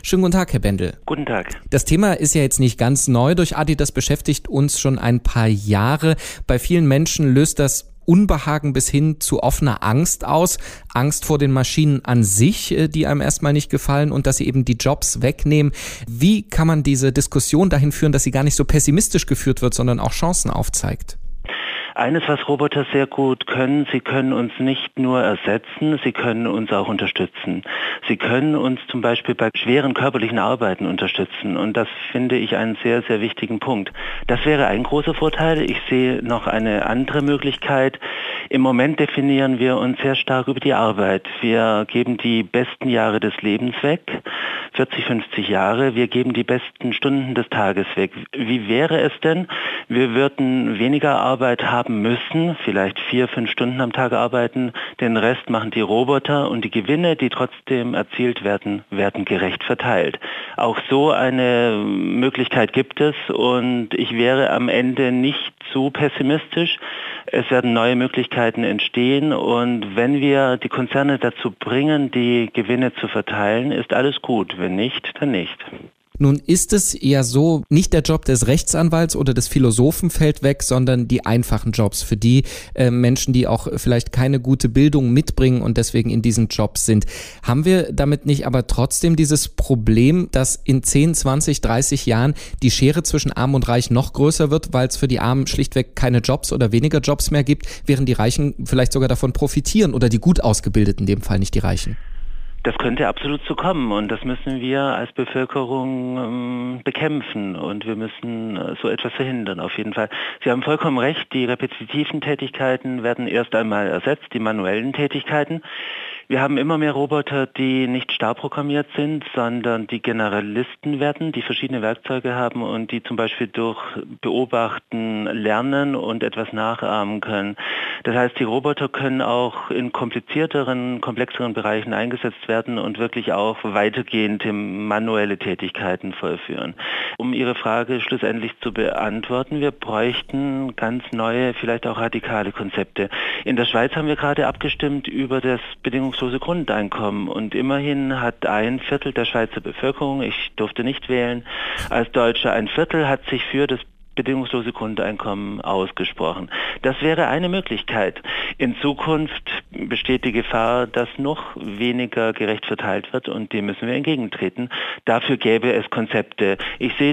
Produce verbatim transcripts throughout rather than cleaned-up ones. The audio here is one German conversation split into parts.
Schönen guten Tag, Herr Bendel. Guten Tag. Das Thema ist ja jetzt nicht ganz neu durch Adi, das beschäftigt uns schon ein paar Jahre. Bei vielen Menschen löst das Unbehagen bis hin zu offener Angst aus. Angst vor den Maschinen an sich, die einem erstmal nicht gefallen und dass sie eben die Jobs wegnehmen. Wie kann man diese Diskussion dahin führen, dass sie gar nicht so pessimistisch geführt wird, sondern auch Chancen aufzeigt? Eines, was Roboter sehr gut können, sie können uns nicht nur ersetzen, sie können uns auch unterstützen. Sie können uns zum Beispiel bei schweren körperlichen Arbeiten unterstützen und das finde ich einen sehr, sehr wichtigen Punkt. Das wäre ein großer Vorteil. Ich sehe noch eine andere Möglichkeit. Im Moment definieren wir uns sehr stark über die Arbeit. Wir geben die besten Jahre des Lebens weg, vierzig, fünfzig Jahre. Wir geben die besten Stunden des Tages weg. Wie wäre es denn? Wir würden weniger Arbeit haben müssen, vielleicht vier, fünf Stunden am Tag arbeiten, den Rest machen die Roboter und die Gewinne, die trotzdem erzielt werden, werden gerecht verteilt. Auch so eine Möglichkeit gibt es und ich wäre am Ende nicht zu pessimistisch. Es werden neue Möglichkeiten entstehen und wenn wir die Konzerne dazu bringen, die Gewinne zu verteilen, ist alles gut. Wenn nicht, dann nicht. Nun ist es ja so, nicht der Job des Rechtsanwalts oder des Philosophen fällt weg, sondern die einfachen Jobs für die äh, Menschen, die auch vielleicht keine gute Bildung mitbringen und deswegen in diesen Jobs sind. Haben wir damit nicht aber trotzdem dieses Problem, dass in zehn, zwanzig, dreißig Jahren die Schere zwischen Arm und Reich noch größer wird, weil es für die Armen schlichtweg keine Jobs oder weniger Jobs mehr gibt, während die Reichen vielleicht sogar davon profitieren oder die gut Ausgebildeten, in dem Fall nicht die Reichen? Das könnte absolut so kommen und das müssen wir als Bevölkerung ähm, bekämpfen und wir müssen äh, so etwas verhindern, auf jeden Fall. Sie haben vollkommen recht, die repetitiven Tätigkeiten werden erst einmal ersetzt, die manuellen Tätigkeiten. Wir haben immer mehr Roboter, die nicht starr programmiert sind, sondern die Generalisten werden, die verschiedene Werkzeuge haben und die zum Beispiel durch Beobachten lernen und etwas nachahmen können. Das heißt, die Roboter können auch in komplizierteren, komplexeren Bereichen eingesetzt werden und wirklich auch weitergehende manuelle Tätigkeiten vollführen. Um Ihre Frage schlussendlich zu beantworten, wir bräuchten ganz neue, vielleicht auch radikale Konzepte. In der Schweiz haben wir gerade abgestimmt über das bedingungslose Grundeinkommen und immerhin hat ein Viertel der Schweizer Bevölkerung, ich durfte nicht wählen, als Deutscher ein Viertel hat sich für das bedingungslose Grundeinkommen ausgesprochen. Das wäre eine Möglichkeit. In Zukunft besteht die Gefahr, dass noch weniger gerecht verteilt wird und dem müssen wir entgegentreten. Dafür gäbe es Konzepte. Ich sehe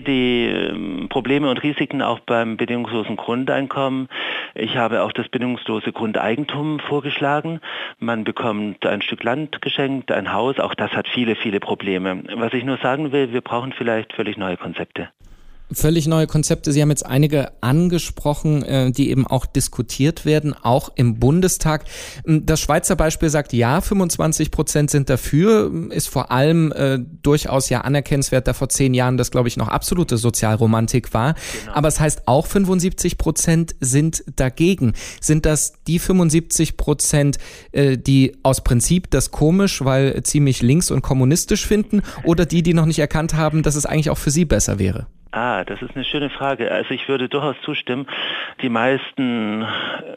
die Probleme und Risiken auch beim bedingungslosen Grundeinkommen. Ich habe auch das bedingungslose Grundeigentum vorgeschlagen. Man bekommt ein Stück Land geschenkt, ein Haus. Auch das hat viele, viele Probleme. Was ich nur sagen will, wir brauchen vielleicht völlig neue Konzepte. Völlig neue Konzepte. Sie haben jetzt einige angesprochen, die eben auch diskutiert werden, auch im Bundestag. Das Schweizer Beispiel sagt, ja, fünfundzwanzig Prozent sind dafür, ist vor allem äh, durchaus ja anerkennenswert, da vor zehn Jahren das, glaube ich, noch absolute Sozialromantik war. Genau. Aber es heißt auch fünfundsiebzig Prozent sind dagegen. Sind das die fünfundsiebzig Prozent, äh, die aus Prinzip das komisch, weil ziemlich links und kommunistisch finden, oder die, die noch nicht erkannt haben, dass es eigentlich auch für sie besser wäre? Ah, das ist eine schöne Frage. Also ich würde durchaus zustimmen. Die meisten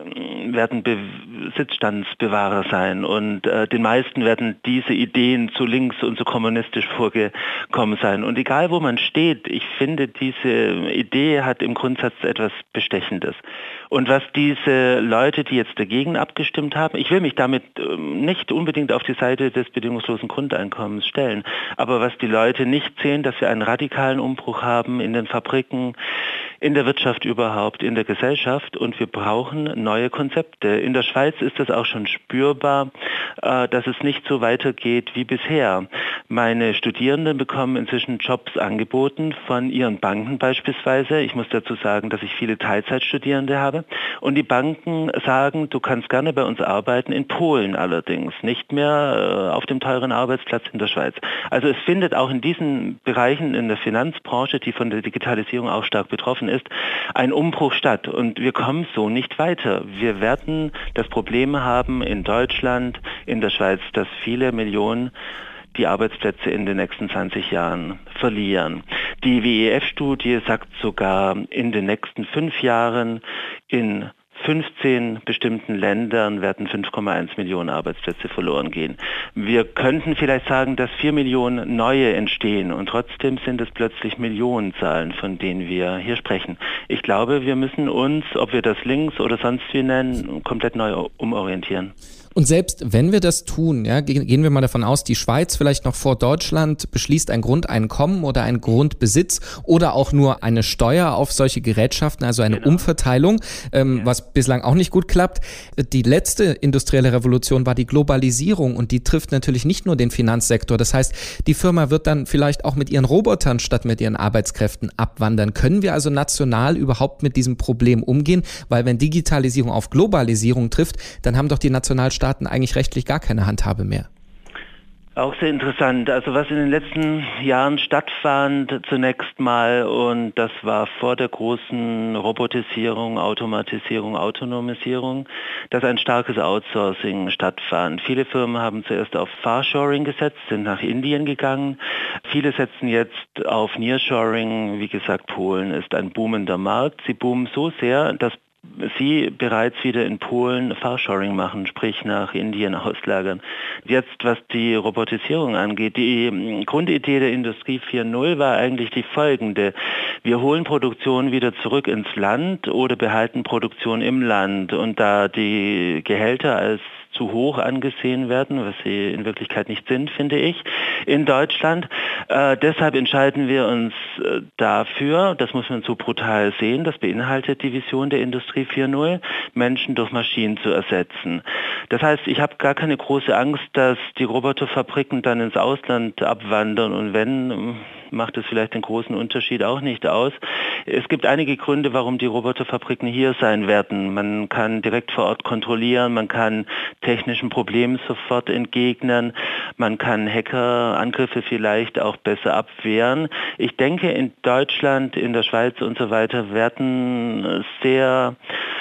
werden Besitzstandsbewahrer sein und äh, den meisten werden diese Ideen zu links und zu kommunistisch vorgekommen sein. Und egal wo man steht, ich finde, diese Idee hat im Grundsatz etwas Bestechendes. Und was diese Leute, die jetzt dagegen abgestimmt haben, ich will mich damit ähm, nicht unbedingt auf die Seite des bedingungslosen Grundeinkommens stellen, aber was die Leute nicht sehen, dass wir einen radikalen Umbruch haben in den Fabriken, in der Wirtschaft überhaupt, in der Gesellschaft und wir brauchen neue Konzepte. In der Schweiz ist es auch schon spürbar, äh, dass es nicht so weitergeht wie bisher. Meine Studierenden bekommen inzwischen Jobs angeboten von ihren Banken beispielsweise. Ich muss dazu sagen, dass ich viele Teilzeitstudierende habe und die Banken sagen, du kannst gerne bei uns arbeiten, in Polen allerdings, nicht mehr äh, auf dem teuren Arbeitsplatz in der Schweiz. Also es findet auch in diesen Bereichen in der Finanzbranche, die von der Digitalisierung auch stark betroffen ist, ein Umbruch statt und wir kommen so nicht weiter. Wir werden das Problem haben in Deutschland, in der Schweiz, dass viele Millionen die Arbeitsplätze in den nächsten zwanzig Jahren verlieren. Die W E F-Studie sagt sogar, in den nächsten fünf Jahren in fünfzehn bestimmten Ländern werden fünf Komma eins Millionen Arbeitsplätze verloren gehen. Wir könnten vielleicht sagen, dass vier Millionen neue entstehen und trotzdem sind es plötzlich Millionenzahlen, von denen wir hier sprechen. Ich glaube, wir müssen uns, ob wir das links oder sonst wie nennen, komplett neu umorientieren. Und selbst wenn wir das tun, ja, gehen wir mal davon aus, die Schweiz vielleicht noch vor Deutschland beschließt ein Grundeinkommen oder ein Grundbesitz oder auch nur eine Steuer auf solche Gerätschaften, also eine genau. Umverteilung, ähm, ja. was bislang auch nicht gut klappt. Die letzte industrielle Revolution war die Globalisierung und die trifft natürlich nicht nur den Finanzsektor. Das heißt, die Firma wird dann vielleicht auch mit ihren Robotern statt mit ihren Arbeitskräften abwandern. Können wir also national überhaupt mit diesem Problem umgehen? Weil wenn Digitalisierung auf Globalisierung trifft, dann haben doch die Nationalstaaten eigentlich rechtlich gar keine Handhabe mehr. Auch sehr interessant. Also was in den letzten Jahren stattfand zunächst mal, und das war vor der großen Robotisierung, Automatisierung, Autonomisierung, dass ein starkes Outsourcing stattfand. Viele Firmen haben zuerst auf Farshoring gesetzt, sind nach Indien gegangen. Viele setzen jetzt auf Nearshoring. Wie gesagt, Polen ist ein boomender Markt. Sie boomen so sehr, dass Sie bereits wieder in Polen Farshoring machen, sprich nach Indien auslagern. Jetzt, was die Robotisierung angeht, die Grundidee der Industrie vier Punkt null war eigentlich die folgende. Wir holen Produktion wieder zurück ins Land oder behalten Produktion im Land. Und da die Gehälter als zu hoch angesehen werden, was sie in Wirklichkeit nicht sind, finde ich, in Deutschland. Äh, deshalb entscheiden wir uns äh, dafür, das muss man so brutal sehen, das beinhaltet die Vision der Industrie vier Punkt null, Menschen durch Maschinen zu ersetzen. Das heißt, ich habe gar keine große Angst, dass die Roboterfabriken dann ins Ausland abwandern und wenn, macht es vielleicht den großen Unterschied auch nicht aus. Es gibt einige Gründe, warum die Roboterfabriken hier sein werden. Man kann direkt vor Ort kontrollieren, man kann technischen Problemen sofort entgegnen, man kann Hackerangriffe vielleicht auch besser abwehren. Ich denke, in Deutschland, in der Schweiz und so weiter werden sehr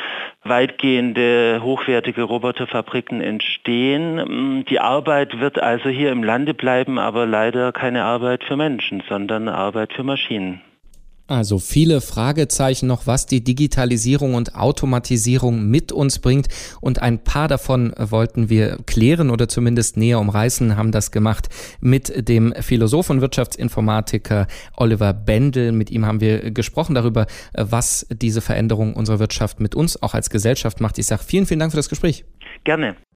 weitgehende, hochwertige Roboterfabriken entstehen. Die Arbeit wird also hier im Lande bleiben, aber leider keine Arbeit für Menschen, sondern Arbeit für Maschinen. Also viele Fragezeichen noch, was die Digitalisierung und Automatisierung mit uns bringt. Und ein paar davon wollten wir klären oder zumindest näher umreißen, haben das gemacht mit dem Philosoph und Wirtschaftsinformatiker Oliver Bendel. Mit ihm haben wir gesprochen darüber, was diese Veränderung unserer Wirtschaft mit uns auch als Gesellschaft macht. Ich sage vielen, vielen Dank für das Gespräch. Gerne.